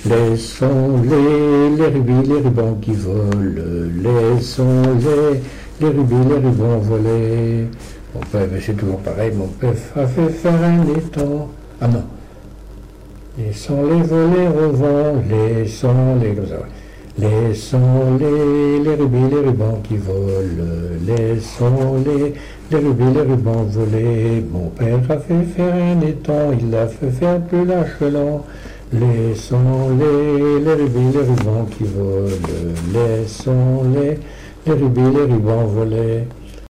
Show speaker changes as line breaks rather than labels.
Laissons-les rubis, les rubans qui volent. Laissons-les rubis, les rubans voler. Mon père, c'est toujours pareil, mon père a fait faire un étang. Ah non. Laissons-les voler au vent, laissons-les comme ça. Laissons-les rubis, les rubans qui volent. Laissons-les rubis, les rubans voler. Mon père a fait faire un étang, il a fait faire plus l'achelant. Laissons-les rubis, les rubans qui volent. Laissons-les rubis, les rubans voler.